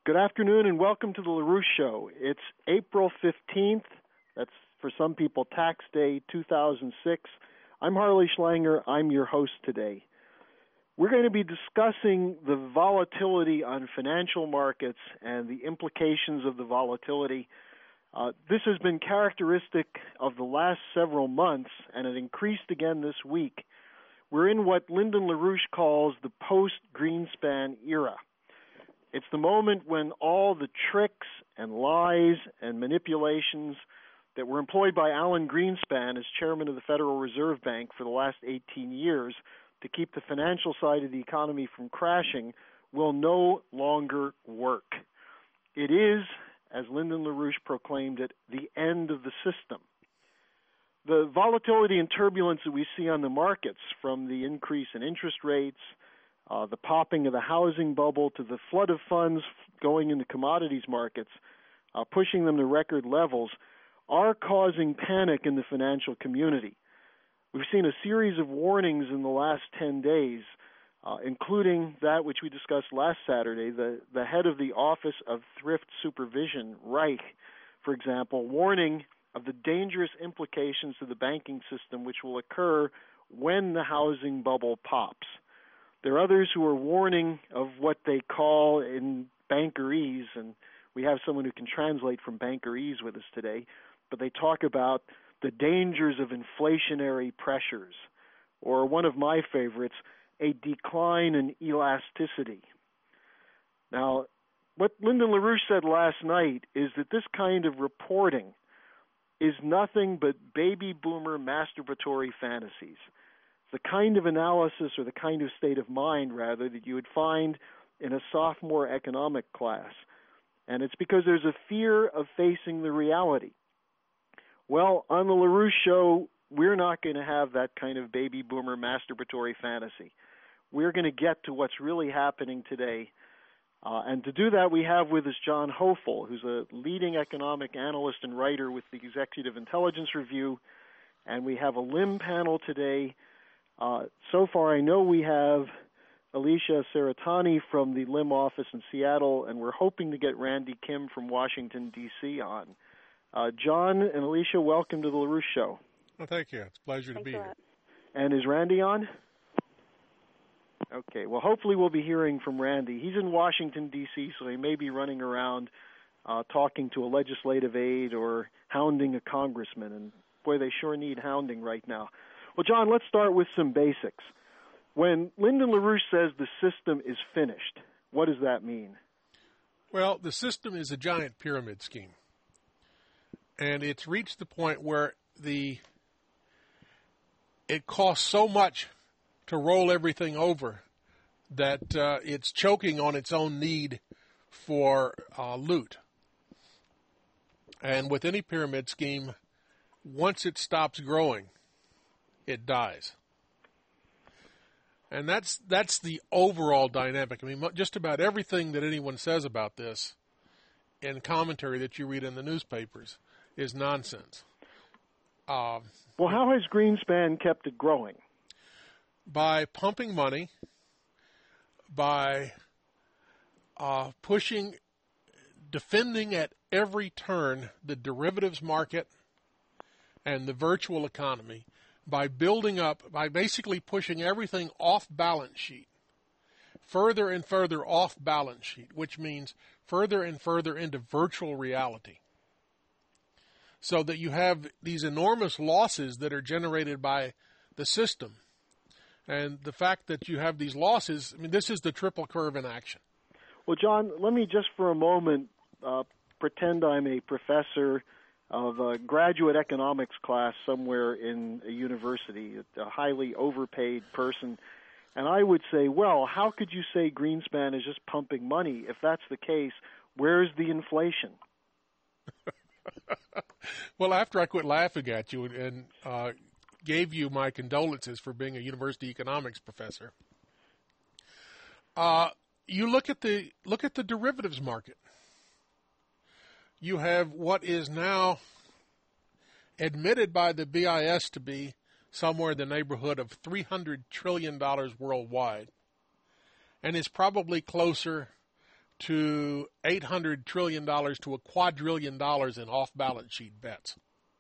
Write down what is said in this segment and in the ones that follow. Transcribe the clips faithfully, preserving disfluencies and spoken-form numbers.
Good afternoon and welcome to the LaRouche Show. It's April fifteenth. That's for some people tax day two thousand six. I'm Harley Schlanger. I'm your host today. We're going to be discussing the volatility on financial markets and the implications of the volatility. Uh, this has been characteristic of the last several months, and it increased again this week. We're in what Lyndon LaRouche calls the post-Greenspan era. It's the moment when all the tricks and lies and manipulations that were employed by Alan Greenspan as chairman of the Federal Reserve Bank for the last eighteen years to keep the financial side of the economy from crashing will no longer work. It is, as Lyndon LaRouche proclaimed it, the end of the system. The volatility and turbulence that we see on the markets, from the increase in interest rates, Uh, the popping of the housing bubble, to the flood of funds going into commodities markets, uh, pushing them to record levels, are causing panic in the financial community. We've seen a series of warnings in the last ten days, uh, including that which we discussed last Saturday, the, the head of the Office of Thrift Supervision, Reich, for example, warning of the dangerous implications to the banking system which will occur when the housing bubble pops. There are others who are warning of what they call in bankerese, and we have someone who can translate from bankerese with us today, but they talk about the dangers of inflationary pressures, or one of my favorites, a decline in elasticity. Now, what Lyndon LaRouche said last night is that this kind of reporting is nothing but baby boomer masturbatory fantasies. The kind of analysis, or the kind of state of mind, rather, that you would find in a sophomore economic class. And it's because there's a fear of facing the reality. Well, on the LaRouche Show, we're not going to have that kind of baby boomer masturbatory fantasy. We're going to get to what's really happening today. Uh, and to do that, we have with us John Hoefel, who's a leading economic analyst and writer with the Executive Intelligence Review. And we have a L I M panel today. Uh, so far, I know we have Alicia Seratani from the L I M office in Seattle, and we're hoping to get Randy Kim from Washington, D C on. Uh, John and Alicia, welcome to the LaRouche Show. Well, thank you. It's a pleasure Thanks to be here. And is Randy on? Okay, well, hopefully we'll be hearing from Randy. He's in Washington, D C, so he may be running around uh, talking to a legislative aide or hounding a congressman, and boy, they sure need hounding right now. Well, John, let's start with some basics. When Lyndon LaRouche says the system is finished, what does that mean? Well, the system is a giant pyramid scheme, and it's reached the point where the it costs so much to roll everything over that uh, it's choking on its own need for uh, loot. And with any pyramid scheme, once it stops growing, it dies. And that's that's the overall dynamic. I mean, just about everything that anyone says about this in commentary that you read in the newspapers is nonsense. Uh, well, how has Greenspan kept it growing? By pumping money, by uh, pushing, defending at every turn the derivatives market and the virtual economy, by building up, by basically pushing everything off balance sheet, further and further off balance sheet, which means further and further into virtual reality, so that you have these enormous losses that are generated by the system. And the fact that you have these losses, I mean, this is the triple curve in action. Well, John, let me just for a moment uh, pretend I'm a professor of a graduate economics class somewhere in a university, a highly overpaid person, and I would say, well, how could you say Greenspan is just pumping money? If that's the case, where's the inflation? Well, after I quit laughing at you and uh, gave you my condolences for being a university economics professor, uh, you look at the look at the derivatives market. You have what is now admitted by the B I S to be somewhere in the neighborhood of three hundred trillion dollars worldwide, and is probably closer to eight hundred trillion dollars to a quadrillion dollars in off-balance sheet bets.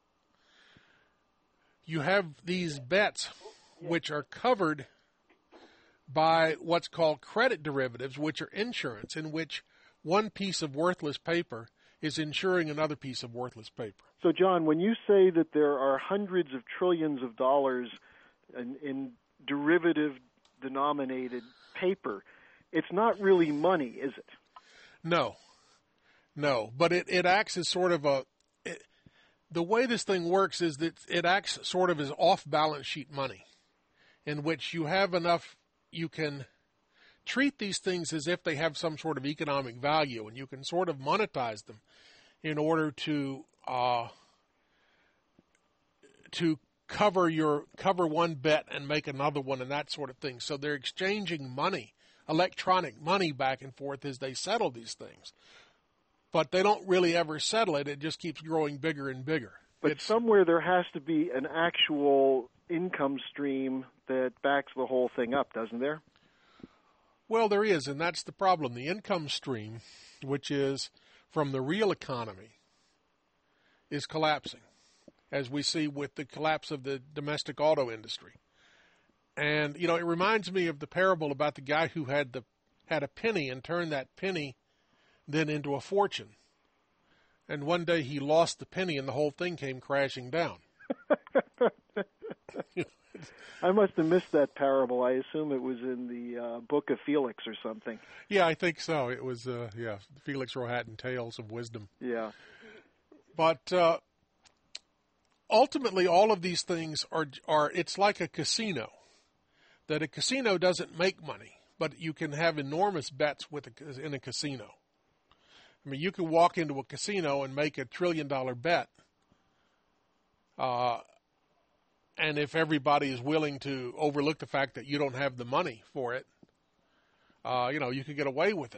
You have these bets which are covered by what's called credit derivatives, which are insurance, in which one piece of worthless paper is insuring another piece of worthless paper. So, John, when you say that there are hundreds of trillions of dollars in, in derivative-denominated paper, it's not really money, is it? No. No, but it, it acts as sort of a... It, the way this thing works is that it acts sort of as off-balance sheet money, in which you have enough, you can treat these things as if they have some sort of economic value, and you can sort of monetize them in order to uh, to cover your cover one bet and make another one and that sort of thing. So they're exchanging money, electronic money, back and forth as they settle these things. But they don't really ever settle it. It just keeps growing bigger and bigger. But it's, somewhere there has to be an actual income stream that backs the whole thing up, doesn't there? Well, there is, and that's the problem. The income stream, which is from the real economy, is collapsing, as we see with the collapse of the domestic auto industry. And, you know, it reminds me of the parable about the guy who had the had a penny and turned that penny then into a fortune. And one day he lost the penny and the whole thing came crashing down. I must have missed that parable. I assume it was in the uh, Book of Felix or something. Yeah, I think so. It was, uh, yeah, Felix Rohatyn, Tales of Wisdom. Yeah. But uh, ultimately, all of these things are, are, it's like a casino, that a casino doesn't make money, but you can have enormous bets with a, in a casino. I mean, you can walk into a casino and make a trillion-dollar bet, uh, and if everybody is willing to overlook the fact that you don't have the money for it, uh, you know, you could get away with it.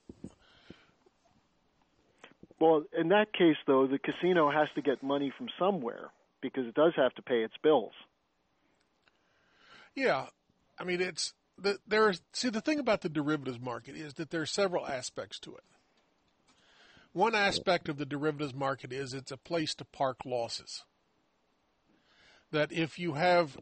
Well, in that case, though, the casino has to get money from somewhere because it does have to pay its bills. Yeah. I mean, it's the, there's see, the thing about the derivatives market is that there are several aspects to it. One aspect of the derivatives market is it's a place to park losses. That if you have,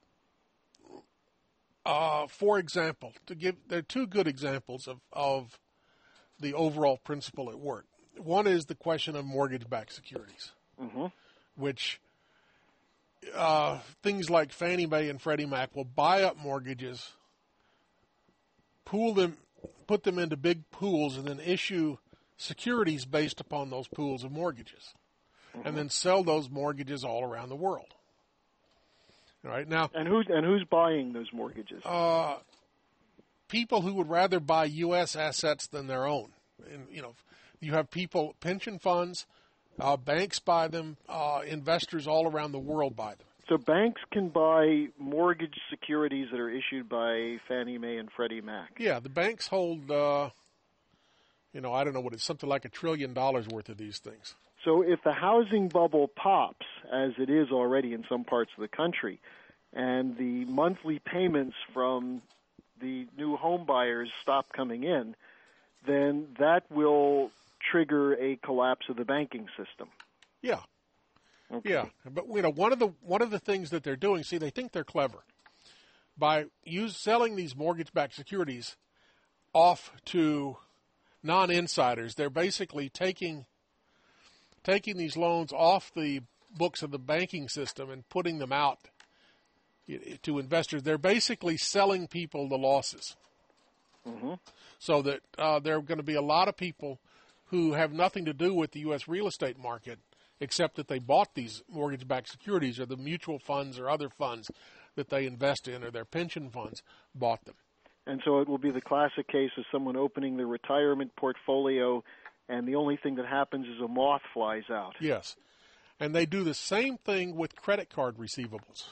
uh, for example, to give, there are two good examples of, of the overall principle at work. One is the question of mortgage-backed securities, mm-hmm. which uh, things like Fannie Mae and Freddie Mac will buy up mortgages, pool them, put them into big pools, and then issue securities based upon those pools of mortgages, mm-hmm. and then sell those mortgages all around the world. All right, now, and who's and who's buying those mortgages? Uh, people who would rather buy U S assets than their own. And, you know, you have people, pension funds, uh, banks buy them, uh, investors all around the world buy them. So banks can buy mortgage securities that are issued by Fannie Mae and Freddie Mac. Yeah, the banks hold, uh, you know, I don't know what it's, something like a trillion dollars worth of these things. So if the housing bubble pops, as it is already in some parts of the country, and the monthly payments from the new home buyers stop coming in, then that will trigger a collapse of the banking system. Yeah. Okay. Yeah. But, you know, one of the one of the things that they're doing, see, they think they're clever. By use, selling these mortgage-backed securities off to non-insiders, they're basically taking taking these loans off the books of the banking system and putting them out to investors. They're basically selling people the losses. Mm-hmm. So that uh, there are going to be a lot of people who have nothing to do with the U S real estate market except that they bought these mortgage-backed securities, or the mutual funds or other funds that they invest in, or their pension funds bought them. And so it will be the classic case of someone opening their retirement portfolio, and the only thing that happens is a moth flies out. Yes. And they do the same thing with credit card receivables,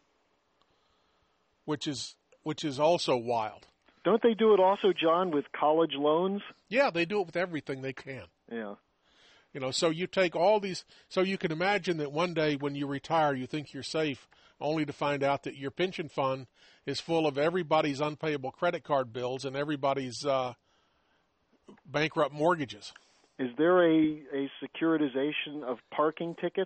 which is which is also wild. Don't they do it also, John, with college loans? Yeah, they do it with everything they can. Yeah. You know, so you take all these, so you can imagine that one day when you retire, you think you're safe, only to find out that your pension fund is full of everybody's unpayable credit card bills and everybody's uh, bankrupt mortgages. Is there a, a securitization of parking tickets?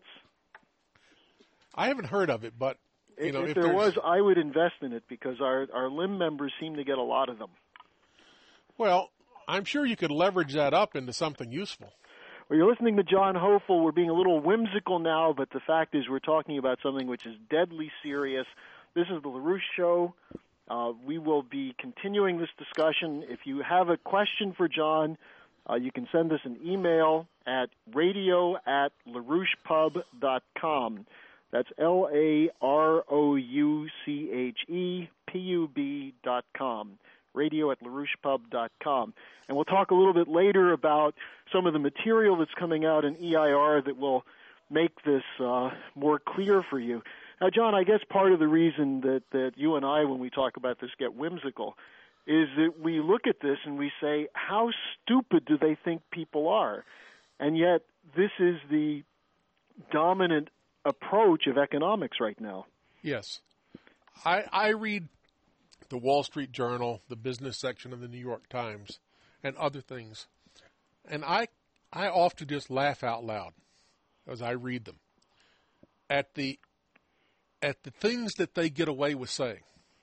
I haven't heard of it, but you if, know, if, if there there's... was, I would invest in it because our, our L I M members seem to get a lot of them. Well, I'm sure you could leverage that up into something useful. Well, you're listening to John Hofel. We're being a little whimsical now, but the fact is we're talking about something which is deadly serious. This is the LaRouche Show. Uh, we will be continuing this discussion. If you have a question for John, uh, you can send us an email at radio at larouchepub dot com. That's L A R O U C H E P U B dot com. radio at larouchepub dot com. And we'll talk a little bit later about some of the material that's coming out in E I R that will make this uh, more clear for you. Now, John, I guess part of the reason that, that you and I, when we talk about this, get whimsical is that we look at this and we say, how stupid do they think people are? And yet this is the dominant approach of economics right now. Yes. I, I read the Wall Street Journal, the business section of the New York Times, and other things. And I I often just laugh out loud as I read them at the at the things that they get away with saying.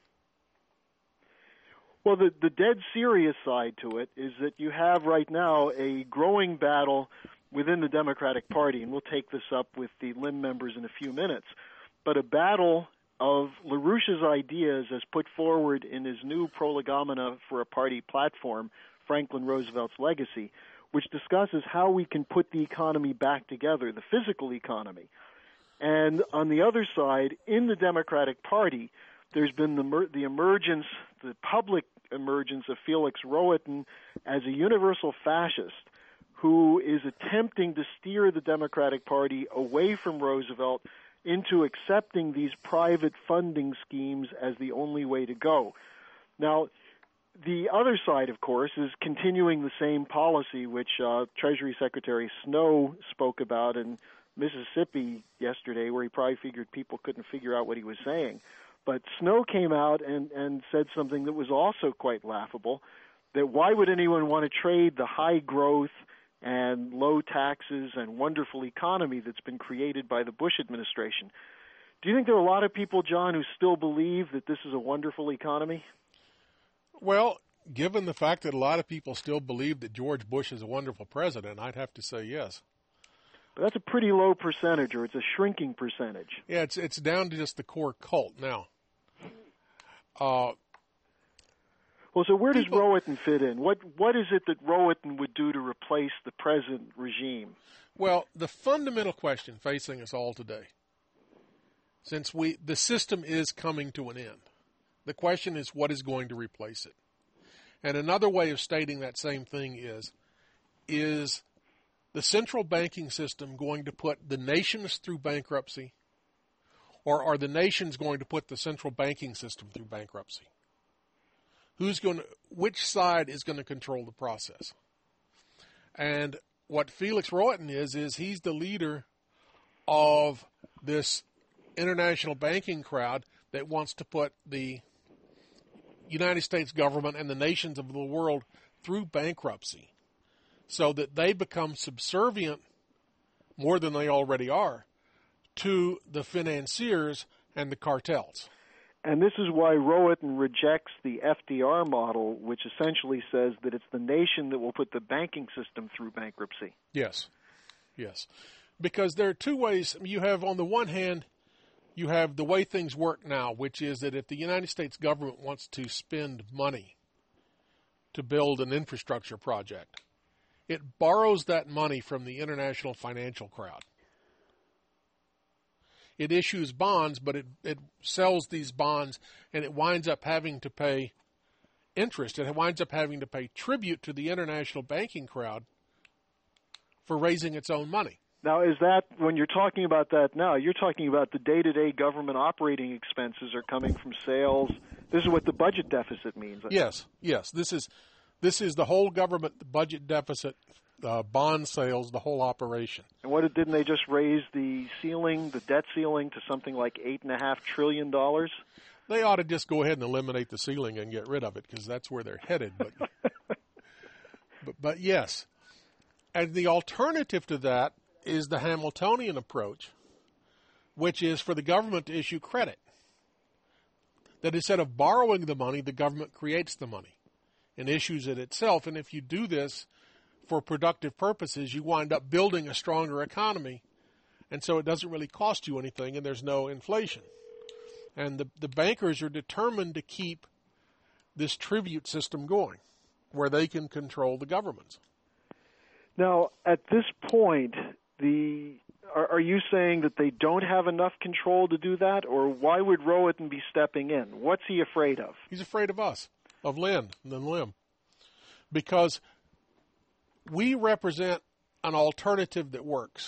Well, the, the dead serious side to it is that you have right now a growing battle within the Democratic Party, and we'll take this up with the L I M members in a few minutes, but a battle of LaRouche's ideas as put forward in his new Prolegomena for a Party platform, Franklin Roosevelt's Legacy, which discusses how we can put the economy back together, the physical economy. And on the other side, in the Democratic Party, there's been the, the emergence, the public emergence of Felix Rohatyn as a universal fascist who is attempting to steer the Democratic Party away from Roosevelt into accepting these private funding schemes as the only way to go. Now, the other side, of course, is continuing the same policy which uh, Treasury Secretary Snow spoke about in Mississippi yesterday, where he probably figured people couldn't figure out what he was saying. But Snow came out and, and said something that was also quite laughable, that why would anyone want to trade the high growth and low taxes and wonderful economy that's been created by the Bush administration? Do you think there are a lot of people, John, who still believe that this is a wonderful economy? Well, given the fact that a lot of people still believe that George Bush is a wonderful president, I'd have to say yes. But that's a pretty low percentage, or it's a shrinking percentage. Yeah, it's it's down to just the core cult now. Uh, well, so where does people, Rohatyn fit in? What What is it that Rohatyn would do to replace the present regime? Well, the fundamental question facing us all today, since we the system is coming to an end, the question is what is going to replace it? And another way of stating that same thing is, is the central banking system going to put the nations through bankruptcy, or are the nations going to put the central banking system through bankruptcy? Who's going to, which side is going to control the process? And what Felix Rohatyn is, is he's the leader of this international banking crowd that wants to put the United States government and the nations of the world through bankruptcy so that they become subservient, more than they already are, to the financiers and the cartels. And this is why Rohatyn rejects the F D R model, which essentially says that it's the nation that will put the banking system through bankruptcy. Yes, yes. Because there are two ways. You have, on the one hand, you have the way things work now, which is that if the United States government wants to spend money to build an infrastructure project, it borrows that money from the international financial crowd. It issues bonds, but it, it sells these bonds, and it winds up having to pay interest. It winds up having to pay tribute to the international banking crowd for raising its own money. Now, is that, when you're talking about that now, you're talking about the day-to-day government operating expenses are coming from sales. This is what the budget deficit means. Yes, yes. This is this is the whole government budget deficit, uh, bond sales, the whole operation. And what didn't they just raise the ceiling, the debt ceiling, to something like eight and a half trillion dollars? They ought to just go ahead and eliminate the ceiling and get rid of it, because that's where they're headed. But but But yes, and the alternative to that is the Hamiltonian approach, which is for the government to issue credit. That instead of borrowing the money, the government creates the money and issues it itself. And if you do this for productive purposes, you wind up building a stronger economy. And so it doesn't really cost you anything, and there's no inflation. And the, the bankers are determined to keep this tribute system going, where they can control the governments. Now, at this point, the are, are you saying that they don't have enough control to do that, or why would Rohatyn be stepping in? What's he afraid of? He's afraid of us, of Lynn and then Lim, because we represent an alternative that works.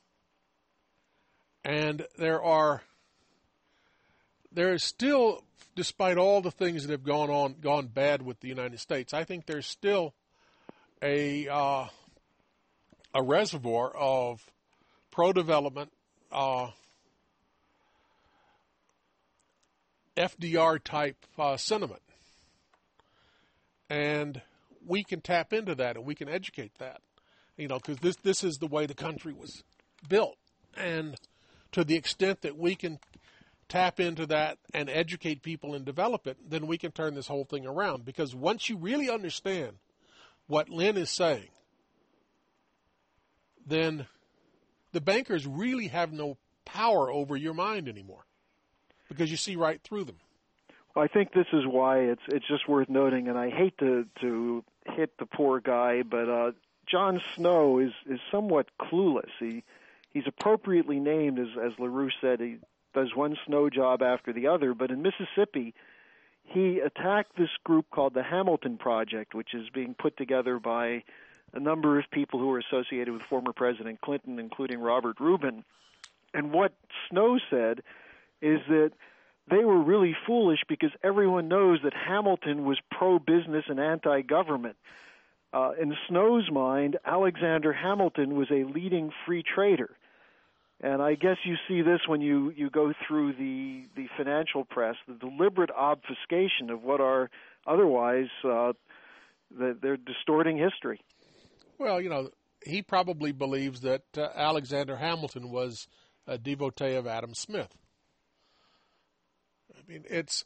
And there are, there is still, despite all the things that have gone on, gone bad with the United States, I think there's still a uh, a reservoir of pro-development, uh, F D R type uh, sentiment, and we can tap into that and we can educate that, you know, because this this is the way the country was built, and to the extent that we can tap into that and educate people and develop it, then we can turn this whole thing around. Because once you really understand what Lynn is saying, then the bankers really have no power over your mind anymore, because you see right through them. Well, I think this is why it's it's just worth noting, and I hate to to hit the poor guy, but uh, John Snow is is somewhat clueless. He he's appropriately named, as as LaRouche said. He does one snow job after the other, but in Mississippi, he attacked this group called the Hamilton Project, which is being put together by a number of people who are associated with former President Clinton, including Robert Rubin. And what Snow said is that they were really foolish because everyone knows that Hamilton was pro-business and anti-government. Uh, in Snow's mind, Alexander Hamilton was a leading free trader. And I guess you see this when you, you go through the, the financial press, the deliberate obfuscation of what are otherwise, uh, the, they're distorting history. Well, you know, he probably believes that uh, Alexander Hamilton was a devotee of Adam Smith. I mean, it's,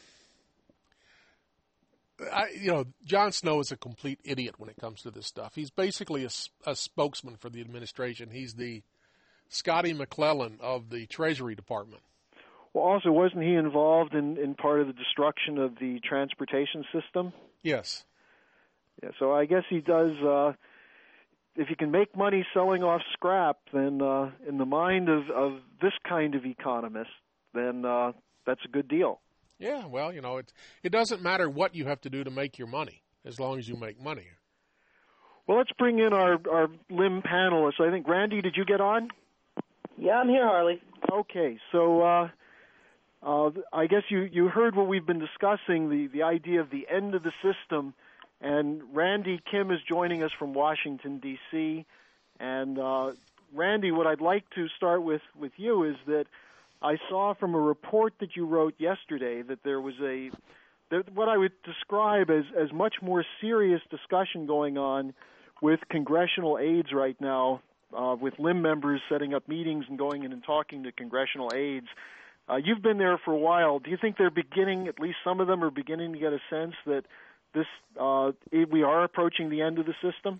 I, you know, John Snow is a complete idiot when it comes to this stuff. He's basically a, a spokesman for the administration. He's the Scotty McClellan of the Treasury Department. Well, also, wasn't he involved in, in part of the destruction of the transportation system? Yes. Yeah, so I guess he does, uh, if you can make money selling off scrap, then uh, in the mind of, of this kind of economist, then uh, that's a good deal. Yeah, well, you know, it, it doesn't matter what you have to do to make your money, as long as you make money. Well, let's bring in our, our Lim panelists. I think, Randy, did you get on? Yeah, I'm here, Harley. Okay, so uh, uh, I guess you, you heard what we've been discussing, the, the idea of the end of the system, and Randy Kim is joining us from Washington, D C And uh, Randy, what I'd like to start with, with you is that I saw from a report that you wrote yesterday that there was a that what I would describe as, as much more serious discussion going on with congressional aides right now, uh, with Lim members setting up meetings and going in and talking to congressional aides. Uh, you've been there for a while. Do you think they're beginning, at least some of them are beginning to get a sense that this uh, we are approaching the end of the system?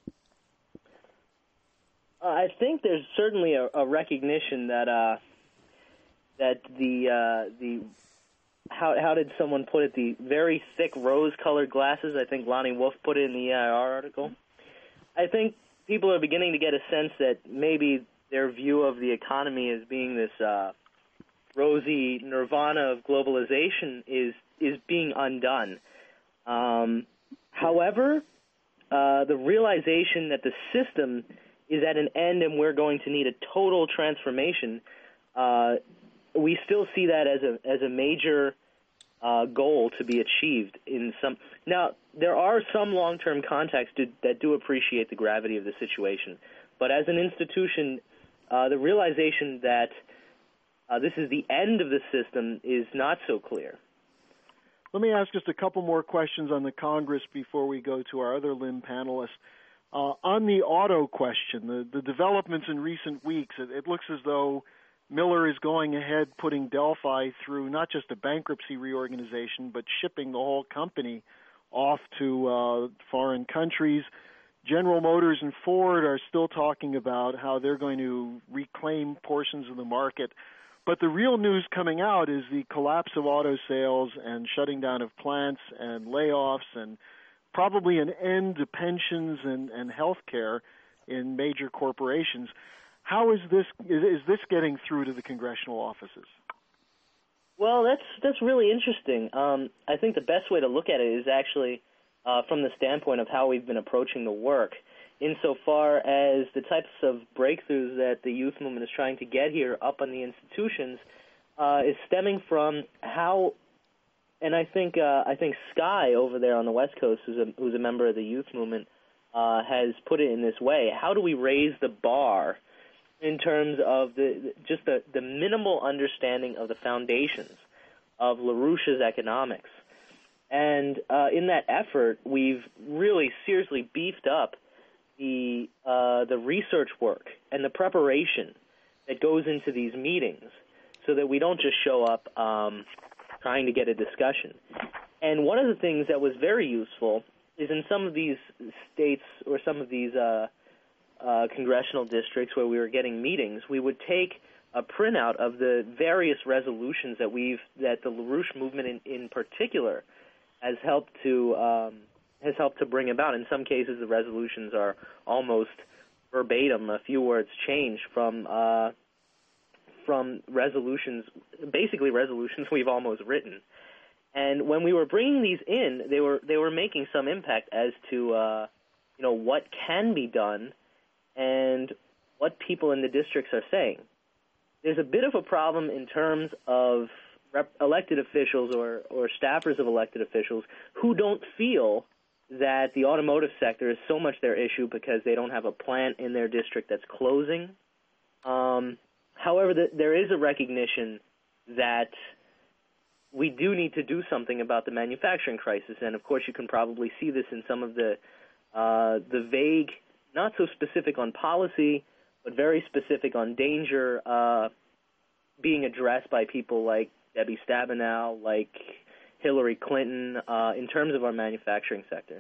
Uh, I think there's certainly a, a recognition that uh, that the uh, the how how did someone put it, the very thick rose-colored glasses. I think Lonnie Wolf put it in the E I R article. I think people are beginning to get a sense that maybe their view of the economy as being this uh, rosy nirvana of globalization is is being undone. Um, however, uh, the realization that the system is at an end and we're going to need a total transformation, uh, we still see that as a as a major uh, goal to be achieved. In some now, there are some long-term contacts do, that do appreciate the gravity of the situation, but as an institution, uh, the realization that uh, this is the end of the system is not so clear. Let me ask just a couple more questions on the Congress before we go to our other Lim panelists. Uh, on the auto question, the, the developments in recent weeks, it, it looks as though Miller is going ahead putting Delphi through not just a bankruptcy reorganization, but shipping the whole company off to uh, foreign countries. General Motors and Ford are still talking about how they're going to reclaim portions of the market. But the real news coming out is the collapse of auto sales and shutting down of plants and layoffs and probably an end to pensions and, and health care in major corporations. How is this is, is this getting through to the congressional offices? Well, that's that's really interesting. Um, I think the best way to look at it is actually uh, from the standpoint of how we've been approaching the work, insofar as the types of breakthroughs that the youth movement is trying to get here up on the institutions uh, is stemming from how, and I think uh, I think Sky over there on the West Coast, who's a, who's a member of the youth movement, uh, has put it in this way: how do we raise the bar in terms of the just the, the minimal understanding of the foundations of LaRouche's economics? And uh, in that effort, we've really seriously beefed up the uh, the research work and the preparation that goes into these meetings so that we don't just show up um, trying to get a discussion. And one of the things that was very useful is in some of these states or some of these uh, Uh, congressional districts where we were getting meetings, we would take a printout of the various resolutions that we've that the LaRouche movement in, in particular has helped to um, has helped to bring about. In some cases, the resolutions are almost verbatim, a few words changed from uh, from resolutions, basically resolutions we've almost written. And when we were bringing these in, they were they were making some impact as to uh, you know what can be done and what people in the districts are saying. There's a bit of a problem in terms of rep- elected officials or, or staffers of elected officials who don't feel that the automotive sector is so much their issue because they don't have a plant in their district that's closing. Um, however, the, there is a recognition that we do need to do something about the manufacturing crisis, and of course you can probably see this in some of the uh, the vague, not so specific on policy, but very specific on danger uh, being addressed by people like Debbie Stabenow, like Hillary Clinton, uh, in terms of our manufacturing sector.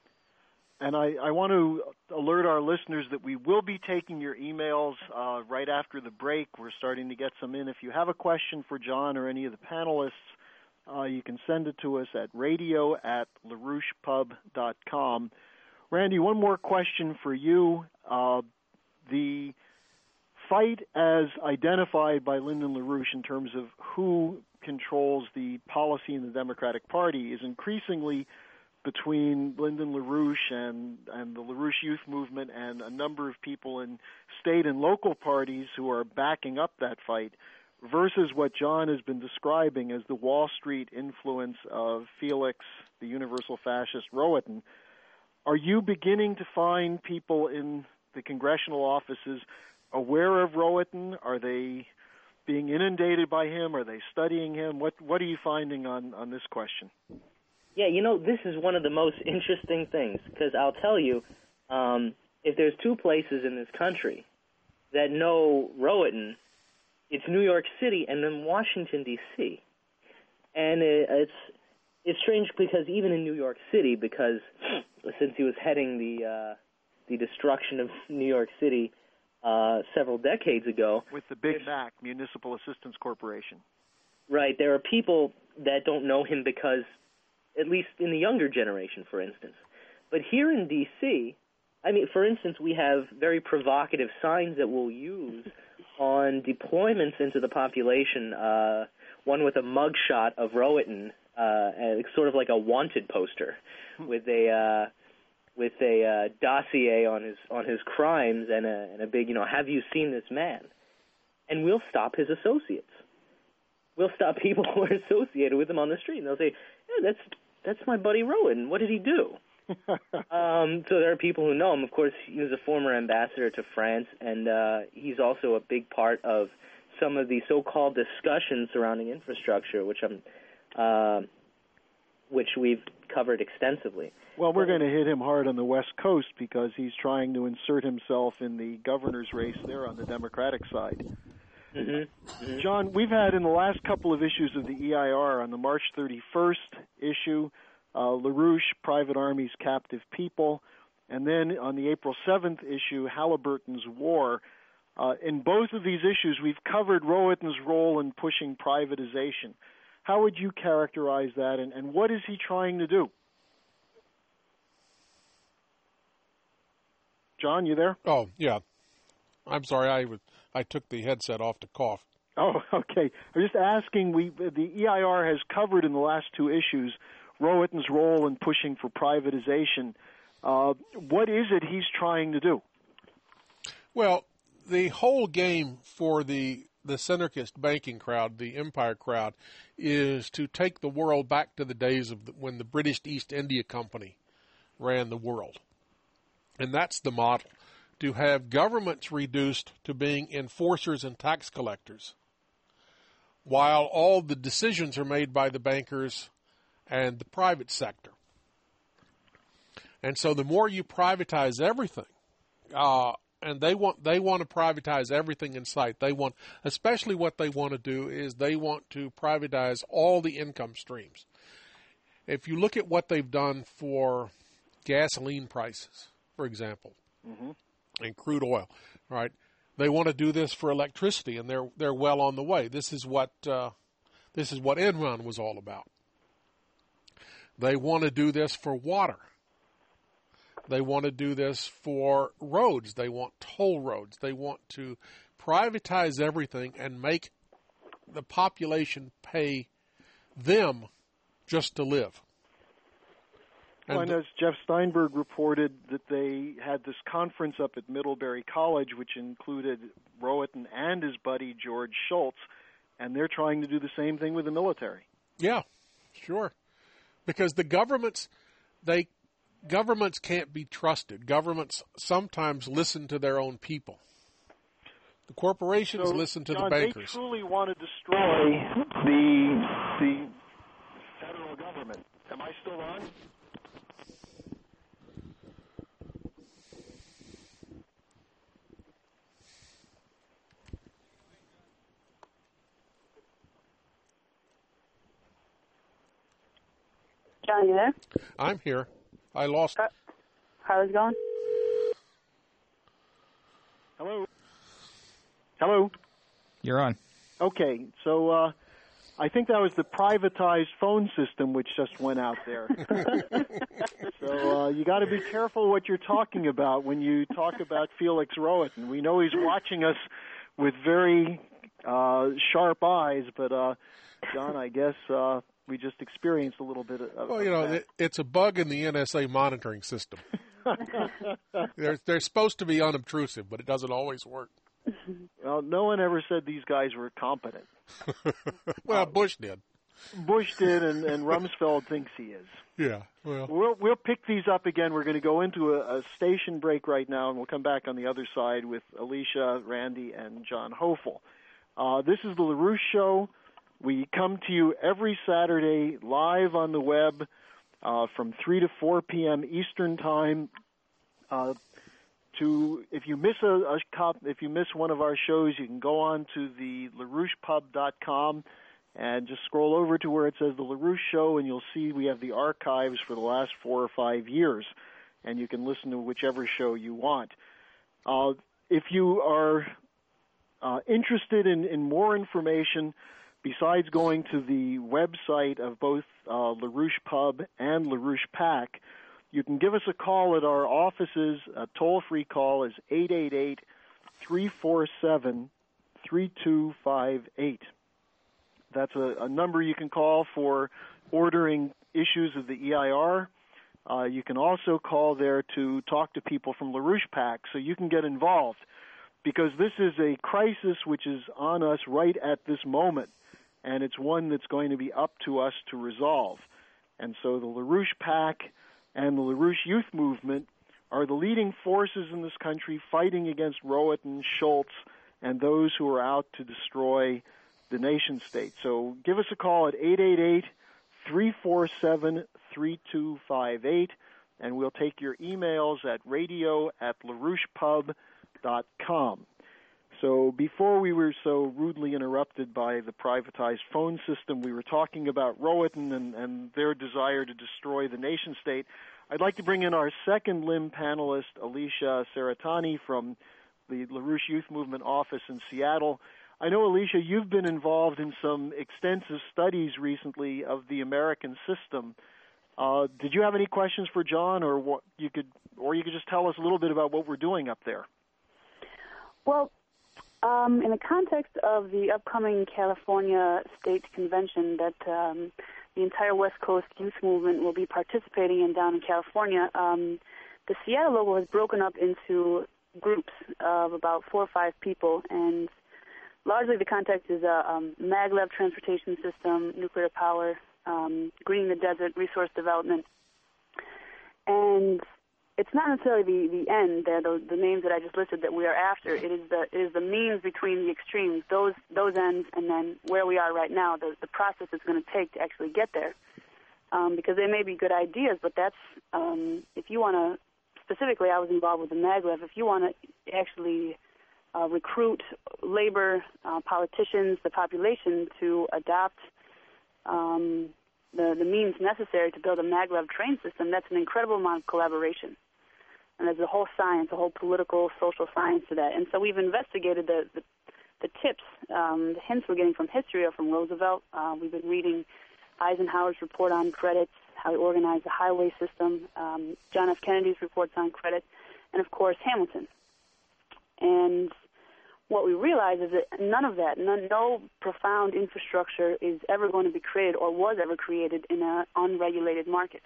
And I, I want to alert our listeners that we will be taking your emails uh, right after the break. We're starting to get some in. If you have a question for John or any of the panelists, uh, you can send it to us at radio at larouchepub dot com. Randy, one more question for you. Uh, the fight as identified by Lyndon LaRouche in terms of who controls the policy in the Democratic Party is increasingly between Lyndon LaRouche and, and the LaRouche Youth Movement and a number of people in state and local parties who are backing up that fight versus what John has been describing as the Wall Street influence of Felix, the universal fascist Rohatyn. Are you beginning to find people in the congressional offices aware of Rohatyn? Are they being inundated by him? Are they studying him? What What are you finding on, on this question? Yeah, you know, this is one of the most interesting things, because I'll tell you, um, if there's two places in this country that know Rohatyn, it's New York City and then Washington, D C And it, it's it's strange because even in New York City, because since he was heading the uh, the destruction of New York City uh, several decades ago. With the Big Mac, Municipal Assistance Corporation. Right. There are people that don't know him because, at least in the younger generation, for instance. But here in D C, I mean, for instance, we have very provocative signs that we'll use on deployments into the population, uh, one with a mugshot of Rohatyn, uh, and sort of like a wanted poster with a uh, with a uh, dossier on his on his crimes and a, and a big, you know, have you seen this man? And we'll stop his associates. We'll stop people who are associated with him on the street, and they'll say, yeah, that's that's my buddy Rohatyn. What did he do? um, so there are people who know him. Of course, he was a former ambassador to France, and uh, he's also a big part of some of the so-called discussions surrounding infrastructure, which I'm, uh, which we've covered extensively. Well, we're going to hit him hard on the West Coast because he's trying to insert himself in the governor's race there on the Democratic side. Mm-hmm. Mm-hmm. John, we've had in the last couple of issues of the E I R, on the March thirty-first issue, uh, LaRouche, Private Armies, Captive People, and then on the April seventh issue, Halliburton's War. Uh, in both of these issues, we've covered Rohatyn's role in pushing privatization. How would you characterize that, and, and what is he trying to do? John, you there? Oh, yeah. I'm sorry, I was, I took the headset off to cough. Oh, okay. I'm just asking, we the E I R has covered in the last two issues Rohatyn's role in pushing for privatization. Uh, what is it he's trying to do? Well, the whole game for the the centrist banking crowd, the empire crowd, is to take the world back to the days of the, when the British East India Company ran the world. And that's the model, to have governments reduced to being enforcers and tax collectors, while all the decisions are made by the bankers and the private sector. And so the more you privatize everything, uh, and they want they want to privatize everything in sight. They want, especially what they want to do is they want to privatize all the income streams. If you look at what they've done for gasoline prices, for example, mm-hmm. and crude oil, right? They want to do this for electricity, and they're they're well on the way. This is what uh, this is what Enron was all about. They want to do this for water. They want to do this for roads. They want toll roads. They want to privatize everything and make the population pay them just to live. And, well, and as Jeff Steinberg reported, that they had this conference up at Middlebury College, which included Rohatyn and his buddy George Shultz, and they're trying to do the same thing with the military. Yeah, sure. Because the governments, they governments can't be trusted. Governments sometimes listen to their own people. The corporations so, listen to John, the bankers. They truly want to destroy the the federal government. Am I still on? John, you there? I'm here. I lost. Uh, how's it going? Hello? Hello? You're on. Okay, so uh, I think that was the privatized phone system which just went out there. so uh, you got to be careful what you're talking about when you talk about Felix Rohatyn. We know he's watching us with very uh, sharp eyes, but uh, John, I guess uh, we just experienced a little bit of. Well, you know, it, it's a bug in the N S A monitoring system. they're they're supposed to be unobtrusive, but it doesn't always work. Well, no one ever said these guys were competent. well, Bush did. Bush did, and, and Rumsfeld thinks he is. Yeah. Well, we'll we'll pick these up again. We're going to go into a, a station break right now, and we'll come back on the other side with Alicia, Randy, and John Hofel. Uh, this is the LaRouche Show. We come to you every Saturday live on the web uh, from three to four p.m. Eastern Time. Uh, to if you miss a, a cop, if you miss one of our shows, you can go on to the LaRouche Pub dot com and just scroll over to where it says the LaRouche Show, and you'll see we have the archives for the last four or five years, and you can listen to whichever show you want. Uh, if you are uh, interested in, in more information, besides going to the website of both uh, LaRouche Pub and LaRouche Pack, you can give us a call at our offices. A toll-free call is eight eight eight, three four seven, three two five eight. That's a, a number you can call for ordering issues of the E I R. Uh, you can also call there to talk to people from LaRouche Pack so you can get involved, because this is a crisis which is on us right at this moment, and it's one that's going to be up to us to resolve. And so the LaRouche Pack and the LaRouche Youth Movement are the leading forces in this country fighting against Rohatyn, Shultz, and those who are out to destroy the nation state. So give us a call at eight eight eight, three four seven, three two five eight, and we'll take your emails at radio at larouche pub dot com. So before we were so rudely interrupted by the privatized phone system, we were talking about Rohatyn and, and their desire to destroy the nation state. I'd like to bring in our second limb panelist, Alicia Seratani from the LaRouche Youth Movement office in Seattle. I know, Alicia, you've been involved in some extensive studies recently of the American system. Uh, did you have any questions for John, or what you could, or you could just tell us a little bit about what we're doing up there? Well, um, in the context of the upcoming California State Convention that um, the entire West Coast Youth Movement will be participating in down in California, um, the Seattle local has broken up into groups of about four or five people, and largely the context is a um, maglev transportation system, nuclear power, um, greening the desert, resource development. And it's not necessarily the, the end, there, the, the names that I just listed that we are after. It is the it is the means between the extremes, those those ends, and then where we are right now, the, the process it's going to take to actually get there. Um, because they may be good ideas, but that's, um, if you want to, specifically I was involved with the maglev, if you want to actually uh, recruit labor, uh, politicians, the population to adopt um, the, the means necessary to build a maglev train system, that's an incredible amount of collaboration. And there's a whole science, a whole political, social science to that. And so we've investigated the, the, the tips, um, the hints we're getting from history or from Roosevelt. Uh, we've been reading Eisenhower's report on credits, how he organized the highway system, um, John F. Kennedy's reports on credit, and, of course, Hamilton. And what we realize is that none of that, none, no profound infrastructure is ever going to be created or was ever created in an unregulated market.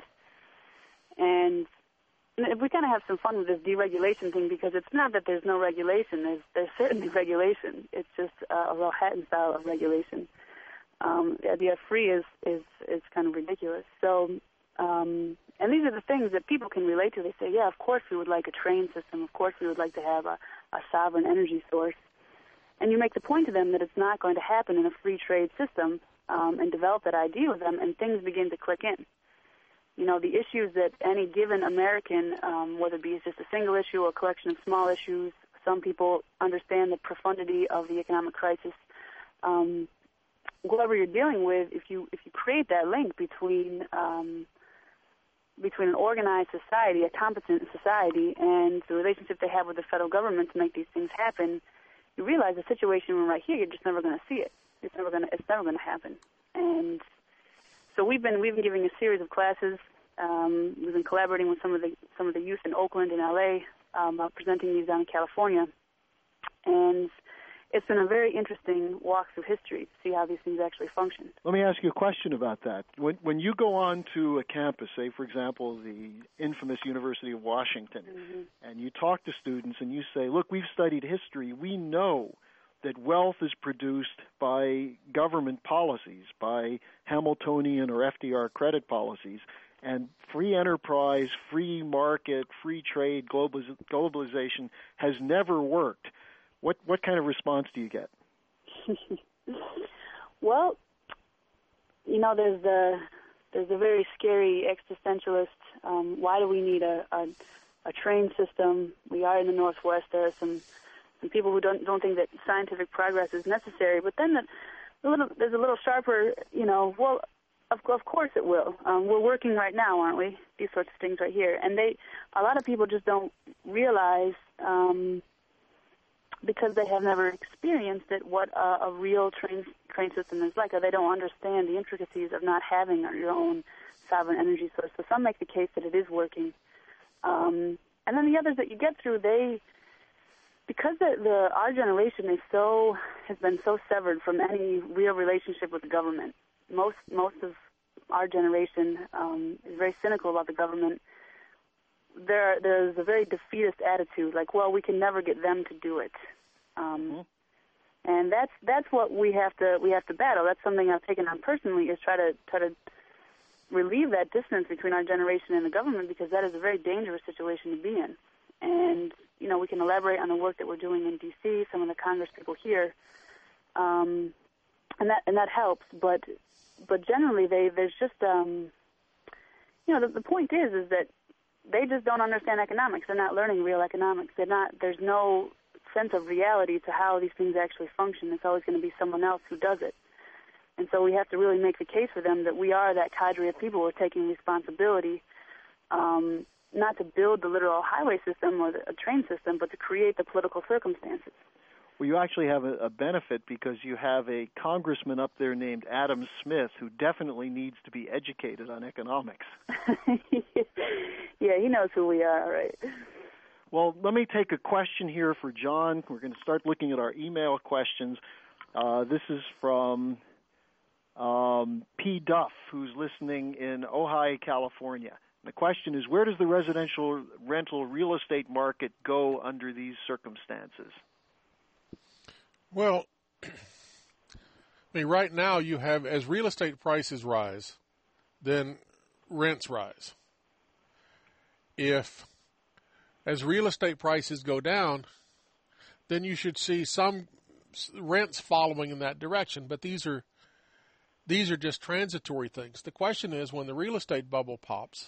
And we kind of have some fun with this deregulation thing because it's not that there's no regulation. There's, there's certainly regulation. It's just uh, a Rohatyn style of regulation. Um, the idea of free is, is, is kind of ridiculous. So, um, and these are the things that people can relate to. They say, yeah, of course we would like a train system. Of course we would like to have a, a sovereign energy source. And you make the point to them that it's not going to happen in a free trade system, um, and develop that idea with them, and things begin to click in. You know, the issues that any given American, um, whether it be just a single issue or a collection of small issues, some people understand the profundity of the economic crisis. Um, whoever you're dealing with, if you if you create that link between um, between an organized society, a competent society, and the relationship they have with the federal government to make these things happen, you realize the situation we're right here, you're just never going to see it. It's never going to. It's never going to happen. And so we've been we've been giving a series of classes. Um, we've been collaborating with some of the some of the youth in Oakland and L A um, about presenting these down in California, and it's been a very interesting walk through history to see how these things actually function. Let me ask you a question about that. When when you go on to a campus, say for example the infamous University of Washington, mm-hmm. and you talk to students and you say, "Look, we've studied history. We know that wealth is produced by government policies, by Hamiltonian or F D R credit policies, and free enterprise, free market, free trade, globaliz- globalization has never worked." What what kind of response do you get? Well, you know, there's the there's a very scary existentialist. Um, why do we need a, a a train system? We are in the Northwest. There are some some people who don't don't think that scientific progress is necessary. But then the, the little, there's a little sharper, you know. Well, of of course it will. Um, we're working right now, aren't we? These sorts of things right here, and they a lot of people just don't realize. Um, because they have never experienced it, what a, a real train train system is like, or they don't understand the intricacies of not having your own sovereign energy source. So some make the case that it is working. Um, and then the others that you get through, they, because the, the our generation is so, has been so severed from any real relationship with the government. Most, most of our generation um, is very cynical about the government. There, there's a very defeatist attitude, like, well, we can never get them to do it, um, mm-hmm. and that's that's what we have to we have to battle. That's something I've taken on personally, is try to try to relieve that distance between our generation and the government, because that is a very dangerous situation to be in. And you know, we can elaborate on the work that we're doing in D C, some of the Congress people here, um, and that and that helps. But but generally, they there's just um, you know the, the point is is that they just don't understand economics. They're not learning real economics. They're not. There's no sense of reality to how these things actually function. It's always going to be someone else who does it. And so we have to really make the case for them that we are that cadre of people who are taking responsibility, um, not to build the literal highway system or the, a train system, but to create the political circumstances. Well, you actually have a, a benefit because you have a congressman up there named Adam Smith who definitely needs to be educated on economics. Yeah, he knows who we are, right? Well, let me take a question here for John. We're going to start looking at our email questions. Uh, this is from um, P. Duff, who's listening in Ojai, California. The question is, where does the residential rental real estate market go under these circumstances? Well, I mean, right now you have, as real estate prices rise, then rents rise. If, as real estate prices go down, then you should see some rents following in that direction. But these are these are just transitory things. The question is, when the real estate bubble pops,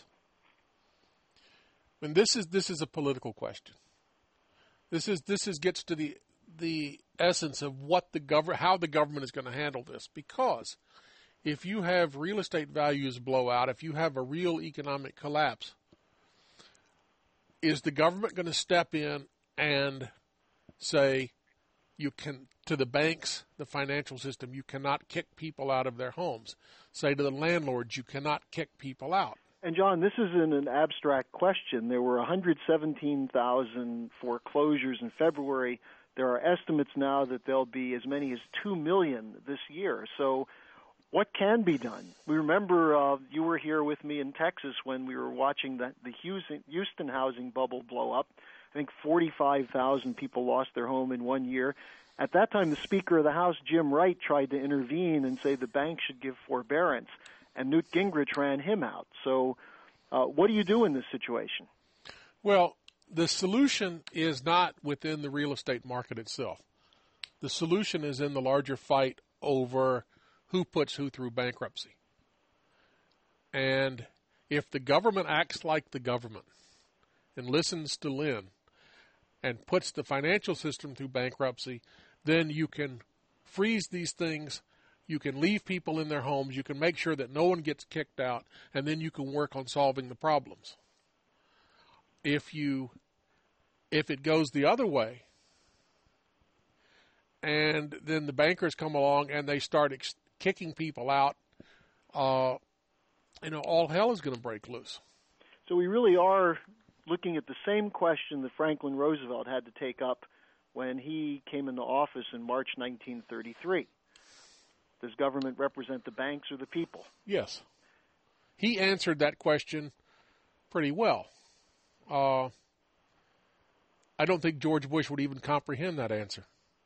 and this is this is a political question. This is this is gets to the the essence of what the government, how the government is going to handle this. Because if you have real estate values blow out, if you have a real economic collapse, is the government going to step in and say, you can, to the banks, the financial system, you cannot kick people out of their homes? Say to the landlords, you cannot kick people out. And, John, this isn't an abstract question. There were one hundred seventeen thousand foreclosures in February. There are estimates now that there'll be as many as two million this year. So what can be done? We remember uh, you were here with me in Texas when we were watching the, the Houston, Houston housing bubble blow up. I think forty-five thousand people lost their home in one year. At that time, the Speaker of the House, Jim Wright, tried to intervene and say the bank should give forbearance, and Newt Gingrich ran him out. So uh, what do you do in this situation? Well, the solution is not within the real estate market itself. The solution is in the larger fight over who puts who through bankruptcy. And if the government acts like the government and listens to Lynn and puts the financial system through bankruptcy, then you can freeze these things, you can leave people in their homes, you can make sure that no one gets kicked out, and then you can work on solving the problems. If you, if it goes the other way, and then the bankers come along and they start ex- kicking people out, uh, you know, all hell is going to break loose. So we really are looking at the same question that Franklin Roosevelt had to take up when he came into office in March nineteen thirty-three. Does government represent the banks or the people? Yes. He answered that question pretty well. Uh, I don't think George Bush would even comprehend that answer.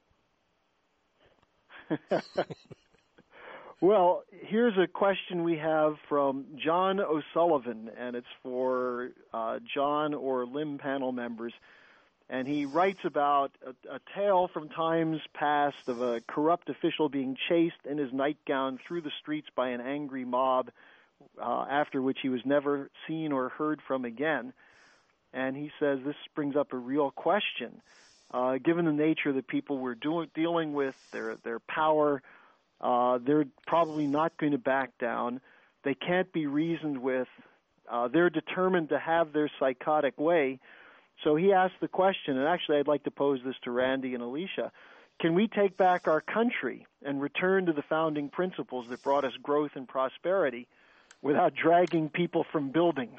Well, here's a question we have from John O'Sullivan, and it's for uh, John or L I M panel members. And he writes about a, a tale from times past of a corrupt official being chased in his nightgown through the streets by an angry mob, uh, after which he was never seen or heard from again. And he says this brings up a real question. Uh, given the nature of the people we're do- dealing with, their their power, uh, they're probably not going to back down. They can't be reasoned with. Uh, they're determined to have their psychotic way. So he asked the question, and actually I'd like to pose this to Randy and Alicia. Can we take back our country and return to the founding principles that brought us growth and prosperity without dragging people from buildings?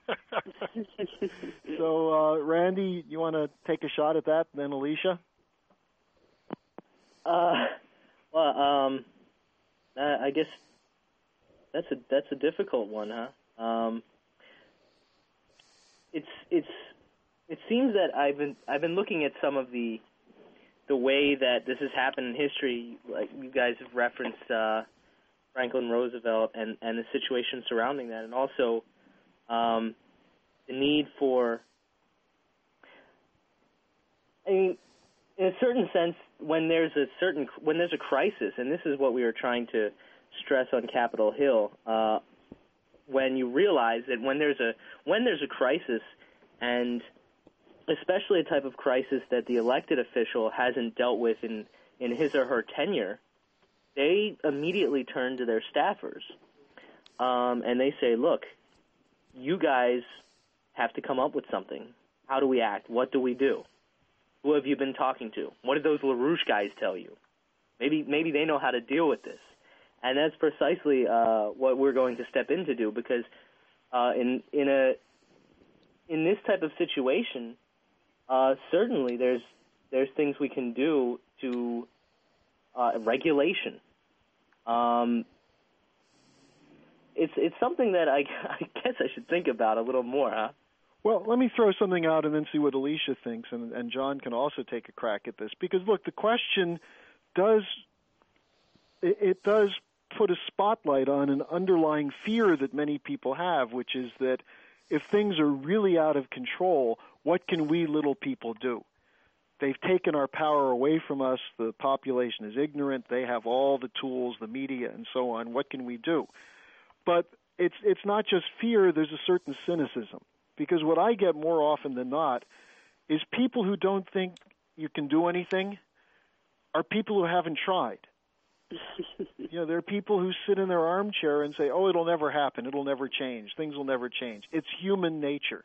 So, uh, Randy, you want to take a shot at that, and then Alicia? Uh, well, um, I guess that's a that's a difficult one, huh? Um, it's it's it seems that I've been I've been looking at some of the the way that this has happened in history. Like you guys have referenced uh, Franklin Roosevelt and, and the situation surrounding that, and also um, the need for. I mean, in a certain sense, when there's a certain when there's a crisis, and this is what we were trying to stress on Capitol Hill, uh, when you realize that when there's a when there's a crisis, and especially a type of crisis that the elected official hasn't dealt with in, in his or her tenure, they immediately turn to their staffers, um, and they say, look, you guys have to come up with something. How do we act? What do we do? Who have you been talking to? What did those LaRouche guys tell you? Maybe maybe they know how to deal with this. And that's precisely uh, what we're going to step in to do, because uh, in in a in this type of situation, uh, certainly there's there's things we can do to uh, regulation. Um, it's it's something that I, I guess I should think about a little more, huh? Well, let me throw something out and then see what Alicia thinks, and, and John can also take a crack at this. Because, look, the question does it, it does put a spotlight on an underlying fear that many people have, which is that if things are really out of control, what can we little people do? They've taken our power away from us. The population is ignorant. They have all the tools, the media, and so on. What can we do? But it's it's not just fear. There's a certain cynicism. Because what I get more often than not is people who don't think you can do anything are people who haven't tried. You know, there are people who sit in their armchair and say, oh, it'll never happen. It'll never change. Things will never change. It's human nature.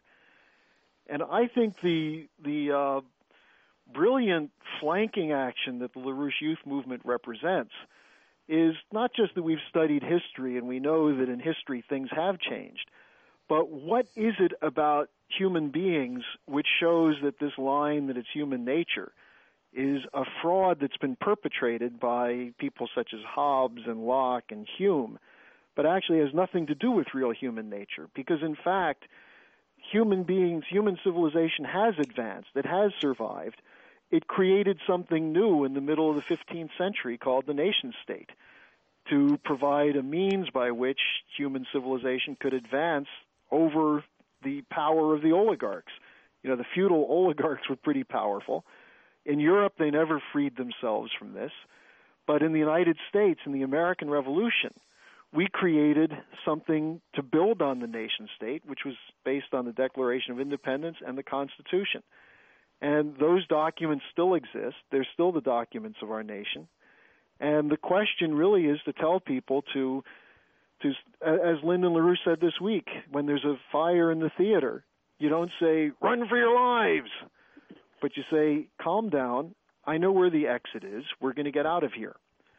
And I think the the uh, brilliant flanking action that the LaRouche Youth Movement represents is not just that we've studied history and we know that in history things have changed, but what is it about human beings which shows that this line that it's human nature is a fraud that's been perpetrated by people such as Hobbes and Locke and Hume, but actually has nothing to do with real human nature? Because, in fact, human beings, human civilization has advanced. It has survived. It created something new in the middle of the fifteenth century called the nation-state to provide a means by which human civilization could advance over the power of the oligarchs. You know, the feudal oligarchs were pretty powerful. In Europe, they never freed themselves from this. But in the United States, in the American Revolution, we created something to build on the nation-state, which was based on the Declaration of Independence and the Constitution. And those documents still exist. They're still the documents of our nation. And the question really is to tell people to To, as Lyndon LaRouche said this week, when there's a fire in the theater, you don't say, run for your lives, but you say, calm down, I know where the exit is, we're going to get out of here.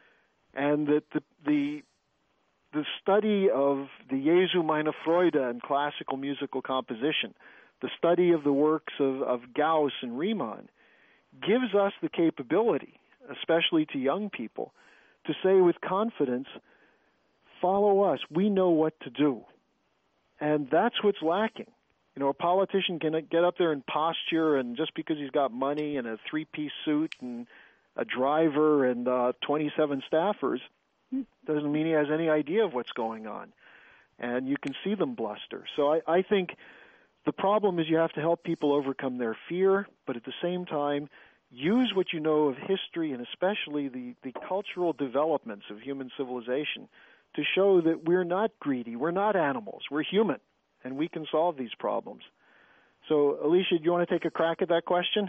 And that the, the the study of the Jesu meine Freude in classical musical composition, the study of the works of, of Gauss and Riemann, gives us the capability, especially to young people, to say with confidence, follow us. We know what to do. And that's what's lacking. You know, a politician can get up there and posture, and just because he's got money and a three-piece suit and a driver and uh, twenty-seven staffers doesn't mean he has any idea of what's going on. And you can see them bluster. So I, I think the problem is you have to help people overcome their fear, but at the same time, use what you know of history and especially the, the cultural developments of human civilization to show that we're not greedy, we're not animals, we're human, and we can solve these problems. So, Alicia, do you want to take a crack at that question?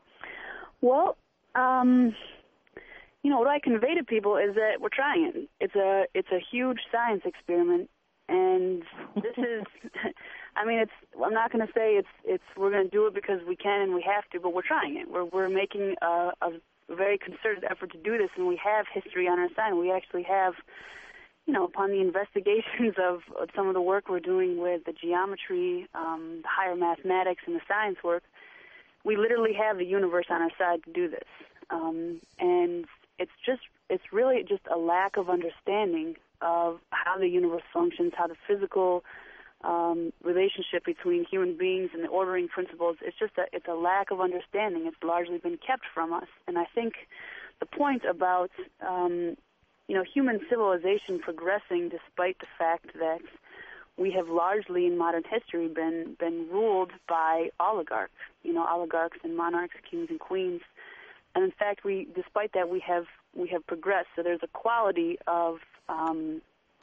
Well, um, you know, what I convey to people is that we're trying. It's a it's a huge science experiment, and this is, I mean, it's. I'm not going to say it's it's we're going to do it because we can and we have to, but we're trying it. We're we're making a, a very concerted effort to do this, and we have history on our side. We actually have, you know, upon the investigations of some of the work we're doing with the geometry, um, the higher mathematics, and the science work, we literally have the universe on our side to do this. Um, and it's just, it's really just a lack of understanding of how the universe functions, how the physical um, relationship between human beings and the ordering principles. It's just a, it's a lack of understanding. It's largely been kept from us. And I think the point about um, you know, human civilization progressing despite the fact that we have largely in modern history been been ruled by oligarchs, you know, oligarchs and monarchs, kings and queens. and in fact, we, despite that, we have we have progressed. So there's a quality of um,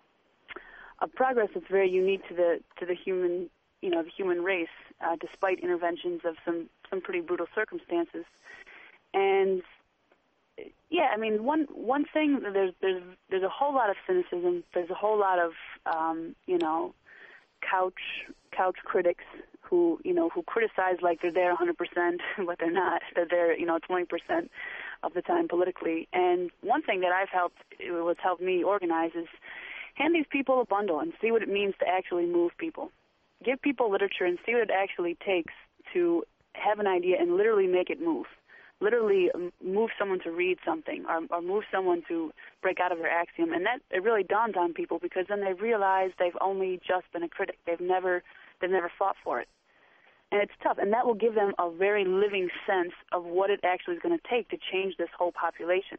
of progress that's very unique to the to the human, you know, the human race, uh, despite interventions of some some pretty brutal circumstances. And yeah, I mean, one one thing, there's there's there's a whole lot of cynicism. There's a whole lot of um, you know, couch couch critics who you know who criticize like they're there one hundred percent, but they're not. They're there, you know, twenty percent of the time politically. And one thing that I've helped, what's helped me organize, is hand these people a bundle and see what it means to actually move people. Give people literature and see what it actually takes to have an idea and literally make it move. Literally move someone to read something, or, or move someone to break out of their axiom. And that, it really dawns on people, because then they realize they've only just been a critic. They've never, they've never fought for it. And it's tough, and that will give them a very living sense of what it actually is going to take to change this whole population.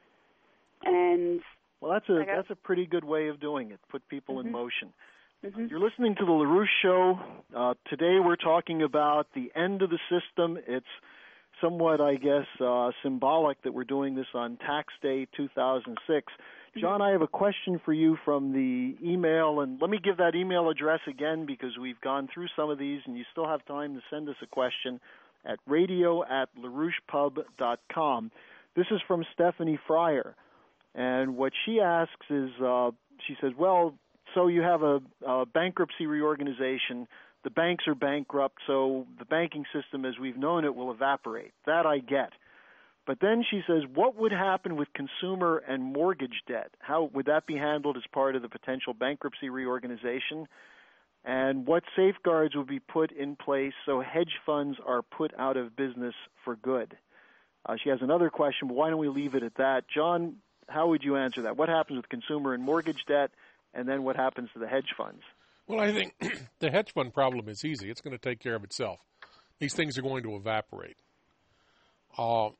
And well, that's a that's a pretty good way of doing it. Put people mm-hmm. in motion. Mm-hmm. You're listening to the LaRouche Show. Uh, today we're talking about the end of the system. It's somewhat, I guess, uh, symbolic that we're doing this on Tax Day two thousand six. John, I have a question for you from the email, and let me give that email address again, because we've gone through some of these, and you still have time to send us a question at radio at larouchepub dot com. This is from Stephanie Fryer, and what she asks is, uh, she says, well, so you have a, a bankruptcy reorganization. The banks are bankrupt, so the banking system as we've known it will evaporate. That I get. But then she says, what would happen with consumer and mortgage debt? How would that be handled as part of the potential bankruptcy reorganization? And what safeguards would be put in place so hedge funds are put out of business for good? Uh, she has another question, but why don't we leave it at that? John, how would you answer that? What happens with consumer and mortgage debt, and then what happens to the hedge funds? Well, I think the hedge fund problem is easy. It's going to take care of itself. These things are going to evaporate. Uh,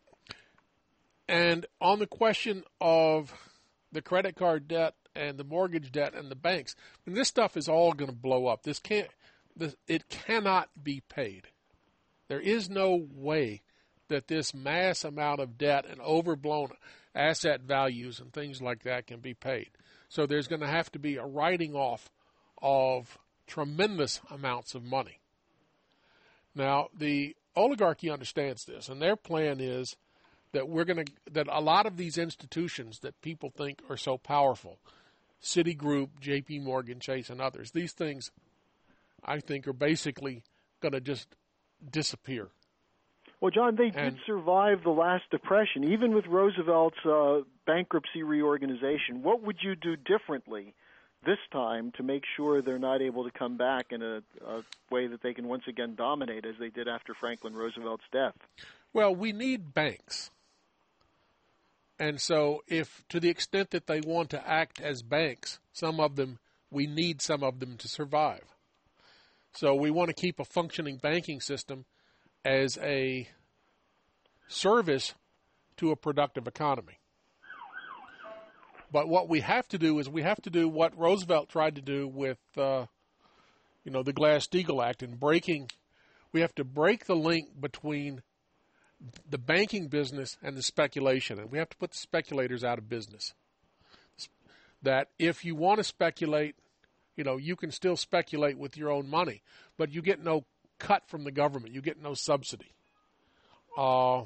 and on the question of the credit card debt and the mortgage debt and the banks, I mean, this stuff is all going to blow up. This can't. This, it cannot be paid. There is no way that this mass amount of debt and overblown asset values and things like that can be paid. So there's going to have to be a writing off of tremendous amounts of money. Now, the oligarchy understands this, and their plan is that we're going to that a lot of these institutions that people think are so powerful, Citigroup, J P Morgan Chase, and others, these things, I think, are basically going to just disappear. Well, John, they and, did survive the last depression, even with Roosevelt's uh, bankruptcy reorganization. What would you do differently this time to make sure they're not able to come back in a, a way that they can once again dominate as they did after Franklin Roosevelt's death? Well, we need banks. And so if to the extent that they want to act as banks, some of them, we need some of them to survive. So we want to keep a functioning banking system as a service to a productive economy. But what we have to do is we have to do what Roosevelt tried to do with, uh, you know, the Glass-Steagall Act and breaking. We have to break the link between the banking business and the speculation, and we have to put the speculators out of business. That if you want to speculate, you know, you can still speculate with your own money, but you get no cut from the government. You get no subsidy. Uh,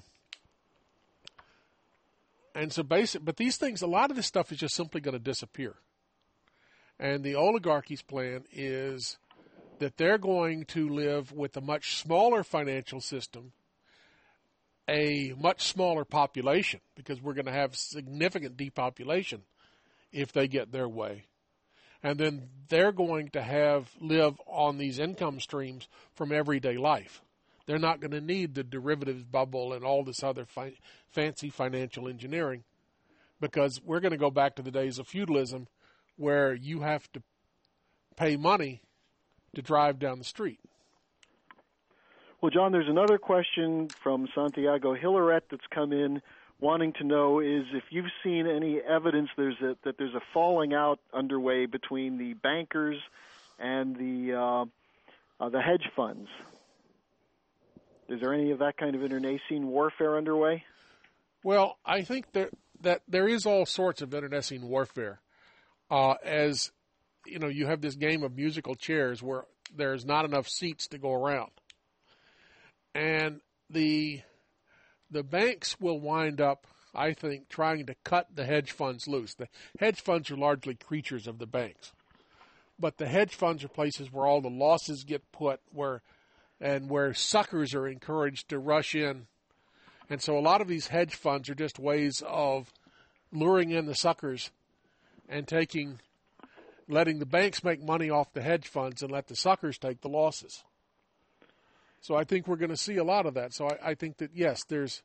and so basic, but these things, a lot of this stuff is just simply going to disappear. And the oligarchy's plan is that they're going to live with a much smaller financial system, a much smaller population, because we're going to have significant depopulation if they get their way. And then they're going to have live on these income streams from everyday life. They're not going to need the derivatives bubble and all this other fi- fancy financial engineering, because we're going to go back to the days of feudalism where you have to pay money to drive down the street. Well, John, there's another question from Santiago Hilaret that's come in wanting to know is if you've seen any evidence there's a, that there's a falling out underway between the bankers and the uh, uh, the hedge funds. Is there any of that kind of internecine warfare underway? Well, I think that, that there is all sorts of internecine warfare. Uh, as, you know, you have this game of musical chairs where there's not enough seats to go around. And the the banks will wind up, I think, trying to cut the hedge funds loose. The hedge funds are largely creatures of the banks. But the hedge funds are places where all the losses get put, where and where suckers are encouraged to rush in. And so a lot of these hedge funds are just ways of luring in the suckers and taking, letting the banks make money off the hedge funds and let the suckers take the losses. So I think we're going to see a lot of that. So I, I think that, yes, there's,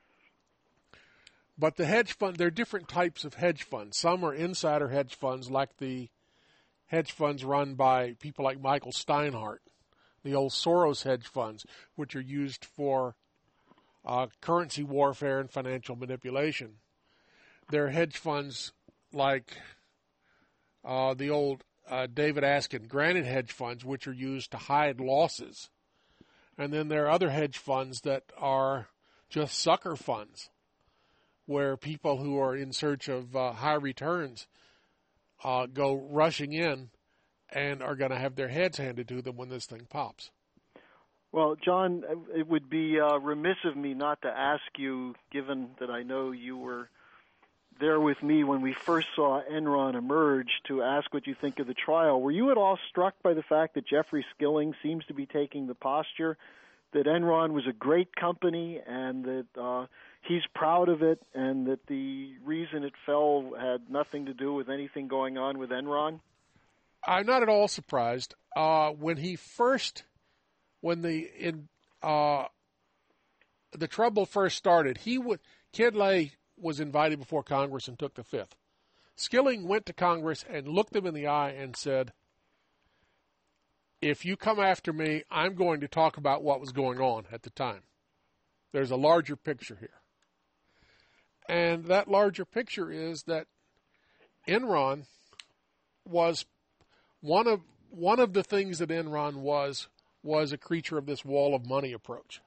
but the hedge fund, there are different types of hedge funds. Some are insider hedge funds, like the hedge funds run by people like Michael Steinhardt, the old Soros hedge funds, which are used for uh, currency warfare and financial manipulation. There are hedge funds like uh, the old uh, David Askin Granite hedge funds, which are used to hide losses. And then there are other hedge funds that are just sucker funds, where people who are in search of uh, high returns uh, go rushing in and are going to have their heads handed to them when this thing pops. Well, John, it would be uh, remiss of me not to ask you, given that I know you were there with me when we first saw Enron emerge, to ask what you think of the trial. Were you at all struck by the fact that Jeffrey Skilling seems to be taking the posture that Enron was a great company and that uh, he's proud of it, and that the reason it fell had nothing to do with anything going on with Enron? I'm not at all surprised. Uh, when he first, when the in uh, the trouble first started, he would Kid Lay was invited before Congress and took the fifth. Skilling went to Congress and looked them in the eye and said, if you come after me, I'm going to talk about what was going on at the time. There's a larger picture here. And that larger picture is that Enron was one of one of the things that Enron was was a creature of this wall of money approach.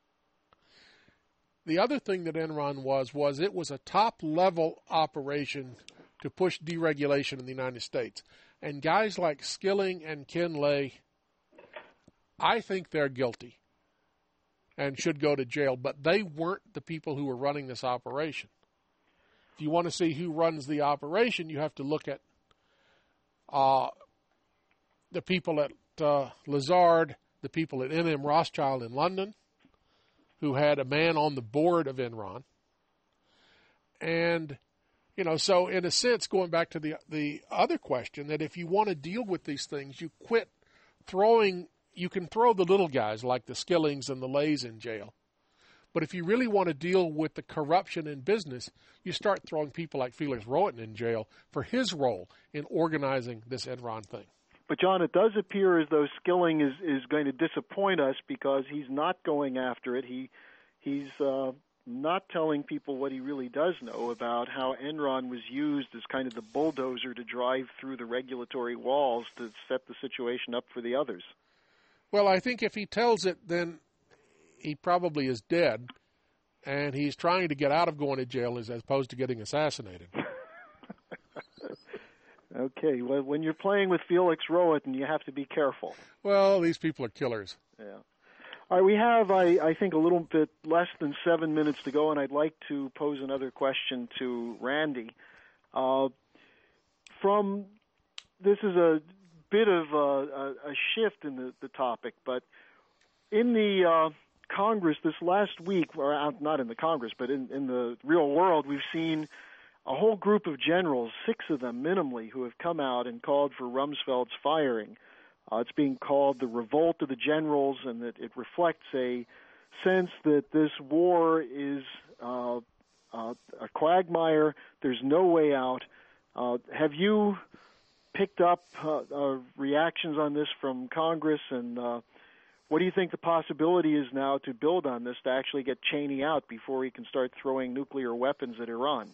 The other thing that Enron was, was it was a top-level operation to push deregulation in the United States. And guys like Skilling and Ken Lay, I think they're guilty and should go to jail, but they weren't the people who were running this operation. If you want to see who runs the operation, you have to look at uh, the people at uh, Lazard, the people at N M Rothschild in London, who had a man on the board of Enron. And, you know, so in a sense, going back to the the other question, that if you want to deal with these things, you quit throwing, you can throw the little guys like the Skillings and the Lays in jail. But if you really want to deal with the corruption in business, you start throwing people like Felix Rohatyn in jail for his role in organizing this Enron thing. But, John, it does appear as though Skilling is, is going to disappoint us because he's not going after it. He He's uh, not telling people what he really does know about how Enron was used as kind of the bulldozer to drive through the regulatory walls to set the situation up for the others. Well, I think if he tells it, then he probably is dead, and he's trying to get out of going to jail as opposed to getting assassinated. Okay, well, when you're playing with Felix Rohatyn, you have to be careful. Well, these people are killers. Yeah. All right, we have, I, I think, a little bit less than seven minutes to go, and I'd like to pose another question to Randy. Uh, from this is a bit of a, a, a shift in the, the topic, but in the uh, Congress this last week, or not in the Congress, but in, in the real world, we've seen a whole group of generals, six of them minimally, who have come out and called for Rumsfeld's firing. Uh, it's being called the revolt of the generals, and that it reflects a sense that this war is uh, uh, a quagmire. There's no way out. Uh, have you picked up uh, uh, reactions on this from Congress, and uh, what do you think the possibility is now to build on this to actually get Cheney out before he can start throwing nuclear weapons at Iran?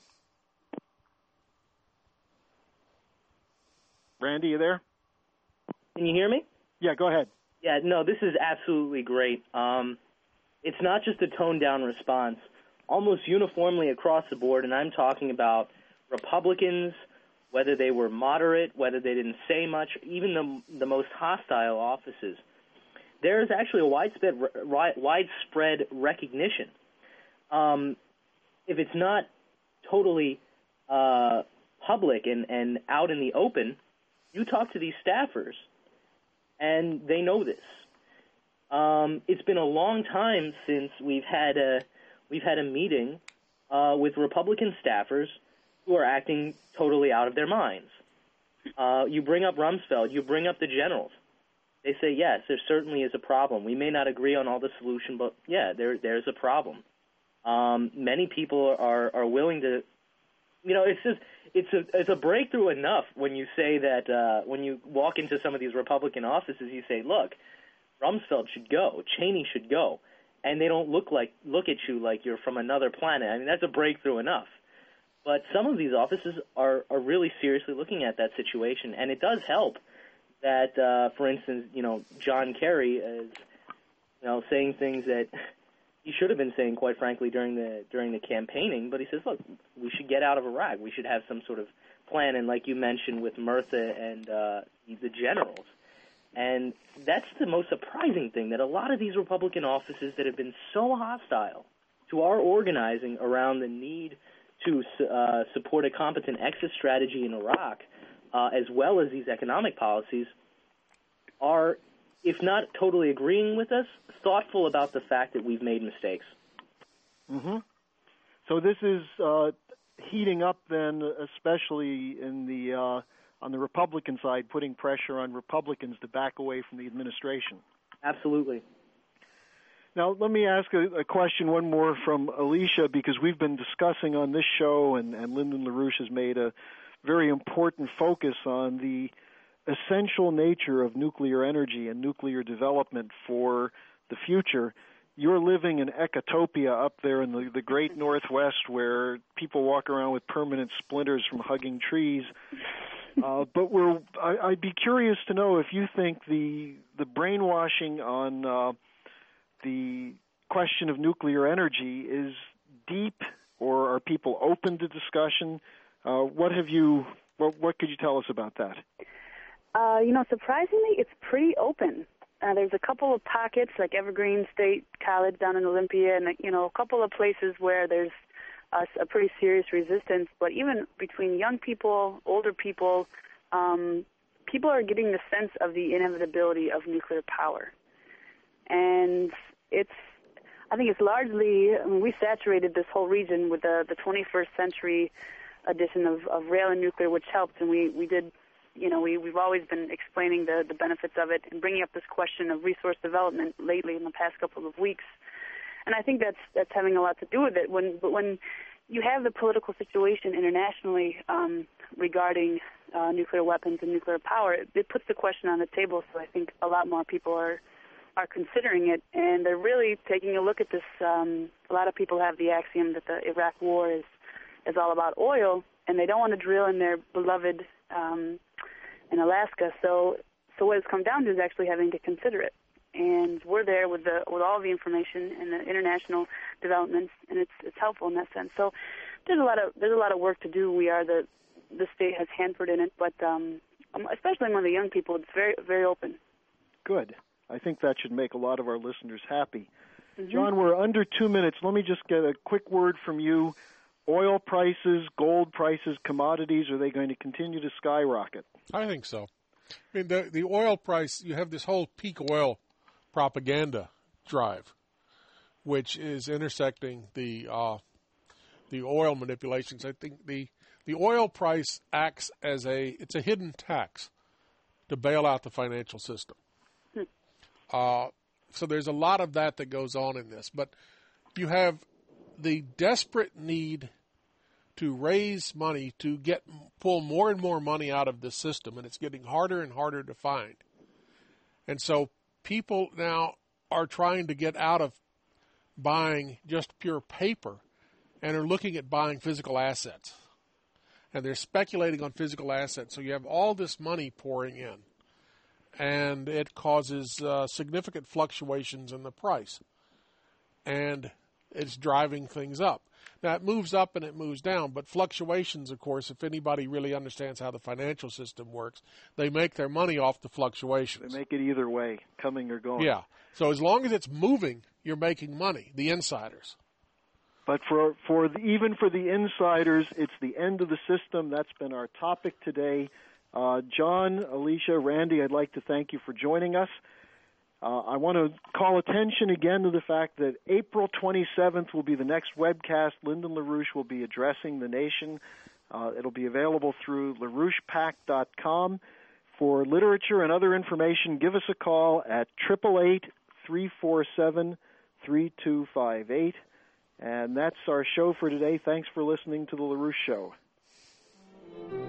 Randy, you there? Can you hear me? Yeah, go ahead. Yeah, no, this is absolutely great. Um, it's not just a toned-down response. Almost uniformly across the board, and I'm talking about Republicans, whether they were moderate, whether they didn't say much, even the, the most hostile offices, there is actually a widespread, widespread recognition. Um, if it's not totally uh, public and, and out in the open, you talk to these staffers, and they know this. Um, it's been a long time since we've had a we've had a meeting uh, with Republican staffers who are acting totally out of their minds. Uh, you bring up Rumsfeld, you bring up the generals. They say, yes, there certainly is a problem. We may not agree on all the solution, but yeah, there there's a problem. Um, many people are, are willing to, you know, it's just it's a it's a breakthrough enough when you say that uh, when you walk into some of these Republican offices, you say, look, Rumsfeld should go, Cheney should go, and they don't look like look at you like you're from another planet. I mean, that's a breakthrough enough. But some of these offices are, are really seriously looking at that situation, and it does help that, uh, for instance, you know, John Kerry is, you know, saying things that he should have been saying, quite frankly, during the during the campaigning. But he says, look, we should get out of Iraq. We should have some sort of plan, and like you mentioned with Murtha and uh, the generals. And that's the most surprising thing, that a lot of these Republican offices that have been so hostile to our organizing around the need to uh, support a competent exit strategy in Iraq, uh, as well as these economic policies, are, if not totally agreeing with us, thoughtful about the fact that we've made mistakes. Mm-hmm. So this is uh, heating up then, especially in the uh, on the Republican side, putting pressure on Republicans to back away from the administration. Absolutely. Now, let me ask a, a question, one more from Alicia, because we've been discussing on this show, and, and Lyndon LaRouche has made a very important focus on the essential nature of nuclear energy and nuclear development for the future. You're living in Ecotopia up there in the, the great Northwest, where people walk around with permanent splinters from hugging trees. Uh, but we're, I, I'd be curious to know if you think the the brainwashing on uh, the question of nuclear energy is deep, or are people open to discussion? Uh, what have you? What, what could you tell us about that? Uh, you know, surprisingly, it's pretty open. Uh, there's a couple of pockets, like Evergreen State College down in Olympia, and you know, a couple of places where there's uh, a pretty serious resistance. But even between young people, older people, um, people are getting the sense of the inevitability of nuclear power, and it's. I think it's largely. I mean, we saturated this whole region with the the twenty-first century edition of, of rail and nuclear, which helped, and we we did. You know, we, we've always been explaining the, the benefits of it and bringing up this question of resource development lately in the past couple of weeks. And I think that's that's having a lot to do with it. When But when you have the political situation internationally um, regarding uh, nuclear weapons and nuclear power, it, it puts the question on the table, so I think a lot more people are are considering it, and they're really taking a look at this. Um, a lot of people have the axiom that the Iraq war is, is all about oil, and they don't want to drill in their beloved um, in Alaska. So, so what it's come down to is actually having to consider it. And we're there with the with all the information and the international developments, and it's it's helpful in that sense. So, there's a lot of there's a lot of work to do. We are the the state has Hanford in it, but um, especially among the young people, it's very very open. Good. I think that should make a lot of our listeners happy. Mm-hmm. John, we're under two minutes. Let me just get a quick word from you. Oil prices, gold prices, commodities, are they going to continue to skyrocket? I think so. I mean, the, the oil price, you have this whole peak oil propaganda drive, which is intersecting the uh, the oil manipulations. I think the the oil price acts as a, it's a hidden tax to bail out the financial system. Hmm. Uh, so there's a lot of that that goes on in this. But you have the desperate need to raise money to get pull more and more money out of the system, and it's getting harder and harder to find. And so people now are trying to get out of buying just pure paper and are looking at buying physical assets. And they're speculating on physical assets. So you have all this money pouring in, and it causes uh, significant fluctuations in the price. and it's driving things up. Now, it moves up and it moves down, but fluctuations, of course, if anybody really understands how the financial system works, they make their money off the fluctuations. They make it either way, coming or going. Yeah. So as long as it's moving, you're making money, the insiders. But for for the, even for the insiders, it's the end of the system. That's been our topic today. Uh, John, Alicia, Randy, I'd like to thank you for joining us. Uh, I want to call attention again to the fact that April twenty-seventh will be the next webcast. Lyndon LaRouche will be addressing the nation. Uh, it'll be available through LaRouche Pac dot com. For literature and other information, give us a call at eight eight eight, three four seven, three two five eight. And that's our show for today. Thanks for listening to The LaRouche Show.